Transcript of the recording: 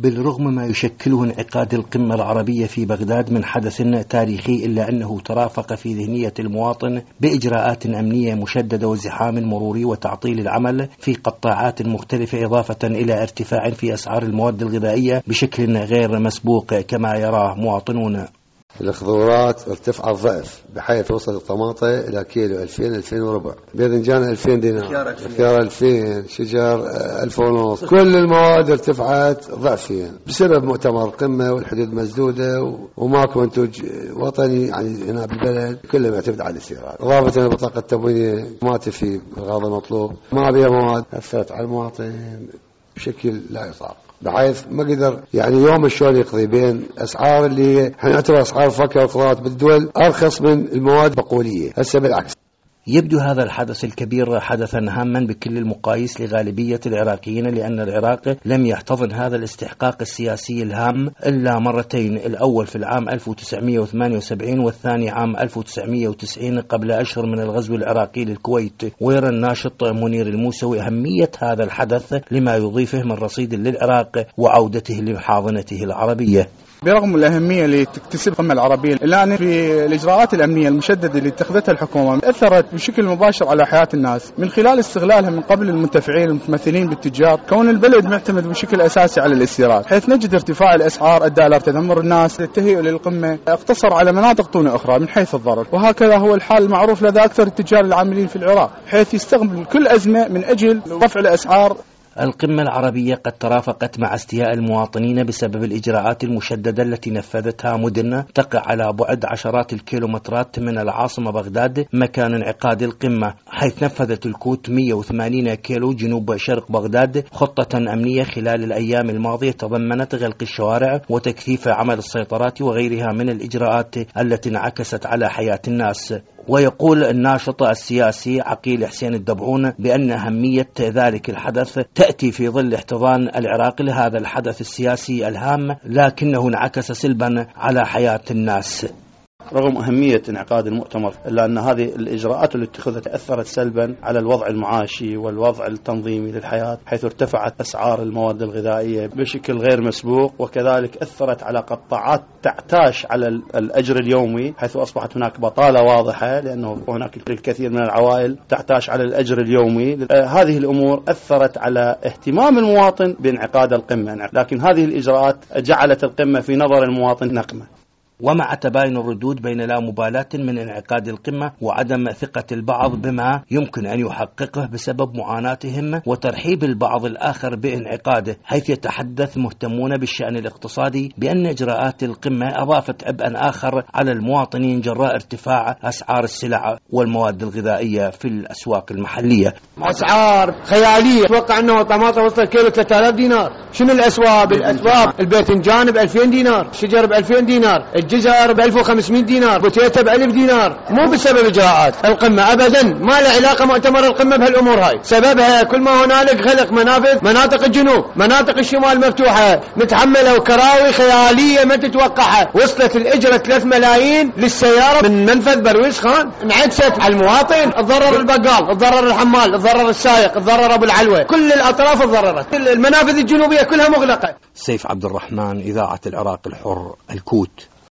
بالرغم ما يشكله انعقاد القمة العربية في بغداد من حدث تاريخي، إلا أنه ترافق في ذهنية المواطن بإجراءات أمنية مشددة وزحام مروري وتعطيل العمل في قطاعات مختلفة، إضافة إلى ارتفاع في أسعار المواد الغذائية بشكل غير مسبوق كما يراه مواطنون. الخضروات ارتفعت ضعف، بحيث وصل الطماطة إلى كيلو 2000 وربع، باذنجان 2000 دينار، خيار 2000، شجر 1000 ونص، كل المواد ارتفعت ضعفين بسبب مؤتمر القمة والحدود مسدودة وماكو منتوج وطني يعني هنا بالبلد، كله يعتمد على الاستيراد، إضافة إلى البطاقة التموينية ما تفي بالغرض المطلوب، ما بها مواد، أثرت على المواطن بشكل لا يطاق، بحيث ما قدر يعني يوم شلون يقضي بين اسعار اللي احنا نعتبر اسعار الفاكهه والخضروات بالدول ارخص من المواد البقوليه، هسه بالعكس. يبدو هذا الحدث الكبير حدثا هاما بكل المقاييس لغالبية العراقيين، لأن العراق لم يحتضن هذا الاستحقاق السياسي الهام إلا مرتين، الأول في العام 1978 والثاني عام 1990 قبل أشهر من الغزو العراقي للكويت. ويرى الناشط منير الموسوي أهمية هذا الحدث لما يضيفه من رصيد للعراق وعودته لحاضنته العربية. برغم الأهمية اللي تكتسب القمة العربية، إلا أن في الإجراءات الأمنية المشددة اللي اتخذتها الحكومة أثرت بشكل مباشر على حياة الناس من خلال استغلالها من قبل المنتفعين المتمثلين بالتجار، كون البلد معتمد بشكل أساسي على الاستيراد، حيث نجد ارتفاع الأسعار أدى إلى تذمر الناس للتهيئ للقمة، اقتصر على مناطق دون أخرى من حيث الضرر، وهكذا هو الحال المعروف لدى أكثر التجار العاملين في العراق، حيث يستغل كل أزمة من أجل رفع الأسعار. القمة العربية قد ترافقت مع استياء المواطنين بسبب الإجراءات المشددة التي نفذتها مدن تقع على بعد عشرات الكيلومترات من العاصمة بغداد مكان انعقاد القمة، حيث نفذت الكوت 180 كيلو جنوب شرق بغداد خطة أمنية خلال الأيام الماضية تضمنت غلق الشوارع وتكثيف عمل السيطرات وغيرها من الإجراءات التي انعكست على حياة الناس. ويقول الناشط السياسي عقيل حسين الدبعون بأن أهمية ذلك الحدث تأتي في ظل احتضان العراق لهذا الحدث السياسي الهام، لكنه انعكس سلبا على حياة الناس. رغم أهمية انعقاد المؤتمر، إلا أن هذه الإجراءات اللي اتخذت أثرت سلبا على الوضع المعاشي والوضع التنظيمي للحياة، حيث ارتفعت أسعار المواد الغذائية بشكل غير مسبوق، وكذلك أثرت على قطاعات تعتاش على الأجر اليومي، حيث أصبحت هناك بطالة واضحة، لأنه هناك الكثير من العوائل تعتاش على الأجر اليومي. هذه الأمور أثرت على اهتمام المواطن بانعقاد القمة، لكن هذه الإجراءات جعلت القمة في نظر المواطن نقمة. ومع تباين الردود بين لا مبالاة من انعقاد القمة وعدم ثقة البعض بما يمكن أن يحققه بسبب معاناتهم وترحيب البعض الآخر بانعقاده، حيث يتحدث مهتمون بالشأن الاقتصادي بأن إجراءات القمة أضافت عبئا آخر على المواطنين جراء ارتفاع أسعار السلع والمواد الغذائية في الأسواق المحلية. أسعار خيالية، أتوقع أنه طماطم وصل كيلو 3000 دينار. شنو الأسواق؟ الباذنجان ب2000 دينار، شجر ب2000 دينار، الجزر ب1500 دينار، بوتيتا ب1000 دينار. مو بسبب إجراءات القمة أبدا، ما له علاقة مؤتمر القمة بهالأمور هاي. سببها كل ما هنالك غلق منافذ مناطق الجنوب، مناطق الشمال مفتوحة متحملة، وكراوي خيالية ما تتوقعها. وصلت الإجرة 3 ملايين للسيارة من منفذ برويس خان، انعكست على المواطن. الضرر البقال، الضرر الحمال، الضرر السائق، الضرر أبو العلوة، كل الأطراف اتضررت. المنافذ الجنوبية كلها مغلقة. سيف عبد الرحمن، إذاعة العراق الحر، الكوت.